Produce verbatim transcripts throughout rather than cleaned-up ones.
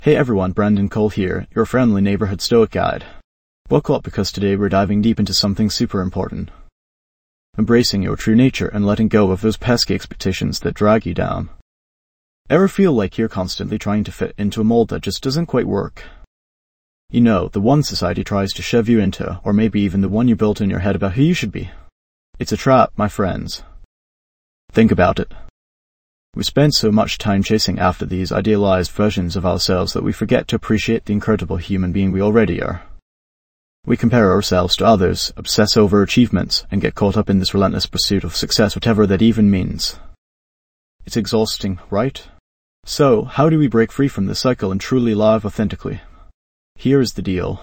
Hey everyone, Brandon Cole here, your friendly neighborhood Stoic guide. Buckle up because today we're diving deep into something super important. Embracing your true nature and letting go of those pesky expectations that drag you down. Ever feel like you're constantly trying to fit into a mold that just doesn't quite work? You know, the one society tries to shove you into, or maybe even the one you built in your head about who you should be. It's a trap, my friends. Think about it. We spend so much time chasing after these idealized versions of ourselves that we forget to appreciate the incredible human being we already are. We compare ourselves to others, obsess over achievements, and get caught up in this relentless pursuit of success, whatever that even means. It's exhausting, right? So, how do we break free from this cycle and truly live authentically? Here is the deal.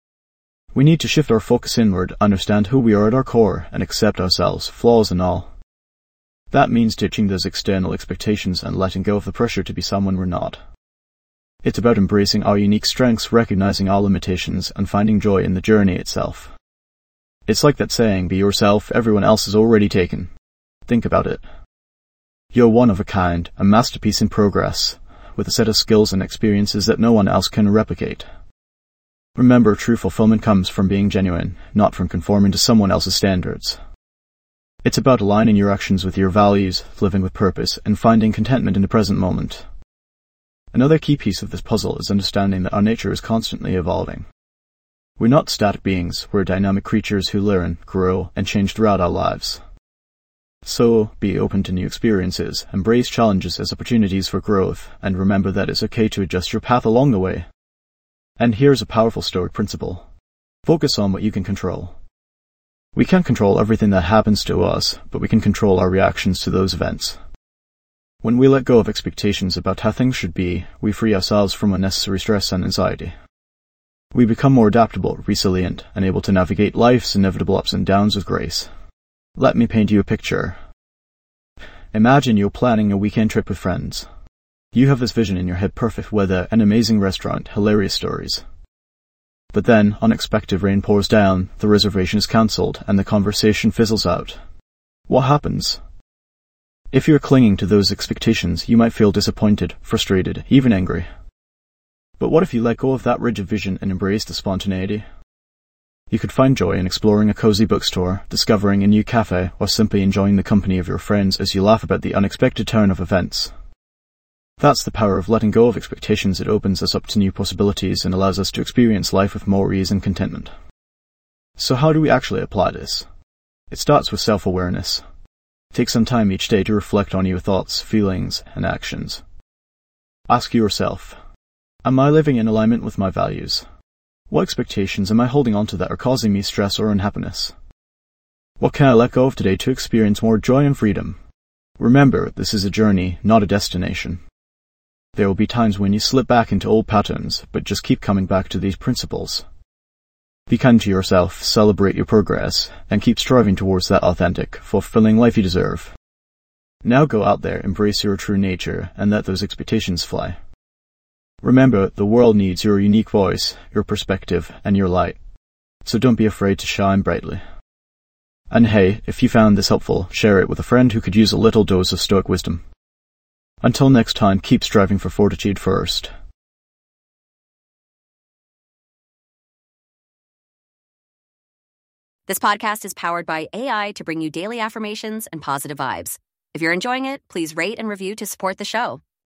We need to shift our focus inward, understand who we are at our core, and accept ourselves, flaws and all. That means ditching those external expectations and letting go of the pressure to be someone we're not. It's about embracing our unique strengths, recognizing our limitations, and finding joy in the journey itself. It's like that saying, be yourself, everyone else is already taken. Think about it. You're one of a kind, a masterpiece in progress, with a set of skills and experiences that no one else can replicate. Remember, true fulfillment comes from being genuine, not from conforming to someone else's standards. It's about aligning your actions with your values, living with purpose, and finding contentment in the present moment. Another key piece of this puzzle is understanding that our nature is constantly evolving. We're not static beings, we're dynamic creatures who learn, grow, and change throughout our lives. So, be open to new experiences, embrace challenges as opportunities for growth, and remember that it's okay to adjust your path along the way. And here's a powerful Stoic principle. Focus on what you can control. We can't control everything that happens to us, but we can control our reactions to those events. When we let go of expectations about how things should be, we free ourselves from unnecessary stress and anxiety. We become more adaptable, resilient, and able to navigate life's inevitable ups and downs with grace. Let me paint you a picture. Imagine you're planning a weekend trip with friends. You have this vision in your head: perfect weather, an amazing restaurant, hilarious stories. But then, unexpected rain pours down, the reservation is cancelled, and the conversation fizzles out. What happens? If you're clinging to those expectations, you might feel disappointed, frustrated, even angry. But what if you let go of that rigid vision and embrace the spontaneity? You could find joy in exploring a cozy bookstore, discovering a new cafe, or simply enjoying the company of your friends as you laugh about the unexpected turn of events. That's the power of letting go of expectations. It opens us up to new possibilities and allows us to experience life with more ease and contentment. So how do we actually apply this? It starts with self-awareness. Take some time each day to reflect on your thoughts, feelings, and actions. Ask yourself, am I living in alignment with my values? What expectations am I holding on to that are causing me stress or unhappiness? What can I let go of today to experience more joy and freedom? Remember, this is a journey, not a destination. There will be times when you slip back into old patterns, but just keep coming back to these principles. Be kind to yourself, celebrate your progress, and keep striving towards that authentic, fulfilling life you deserve. Now go out there, embrace your true nature, and let those expectations fly. Remember, the world needs your unique voice, your perspective, and your light. So don't be afraid to shine brightly. And hey, if you found this helpful, share it with a friend who could use a little dose of Stoic wisdom. Until next time, keep striving for fortitude first. This podcast is powered by A I to bring you daily affirmations and positive vibes. If you're enjoying it, please rate and review to support the show.